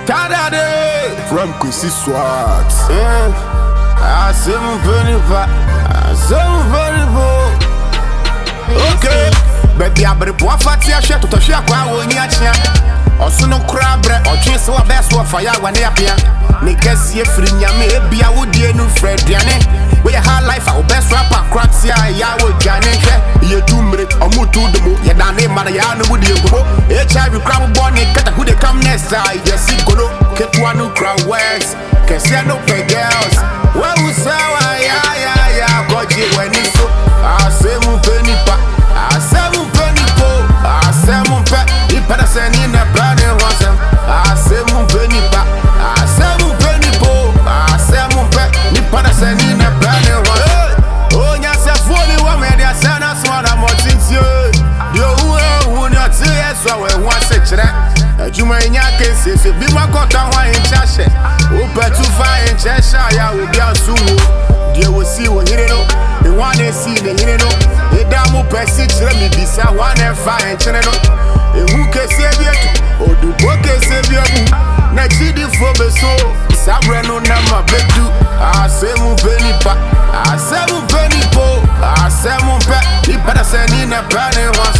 Tadade From Kwesi Swat. I say mon benifa, I say mon benifa. Okay, baby I better pour fati a share to share kwa woni achia. Oso no kra bre, otwe se wa best wa fire wa ne apia. Ne kesi e firi nyame e bia wo die no frediane. We high life our best rapper cracks ya wo jane hwe. Ye tumre omutu demo, ye dane mana ya no mudi ego. HIV crowd born e kata who they come next I yes golo. Ketwa no crowd works. Kesi no pay girls. Well we say ya goji when it's so. I say mu penny pa, I say mu penny po, I say mu pe. I better send in a brand new one. I say mu penny pa, I say mu penny po, I say mu pe. I better send in a brand new one. Oh nya se phone wa me dia send us one am tintie. Yo who nya tie so we wan se kire. Ajuma nya kese se bi ma kota ho en chache. O petu fa en chache ya obi asuwo. Die wo si wo hire no. The one they see the hine no. The damu pesi chile mi bisa one and five and chine no. E who ke save you? O du bo ke save you? Na chidi fo beso. Sabre no na ma bedu. I say mu penny pa. I say mu penny po. I say mu pe. Ni better send in a penny once.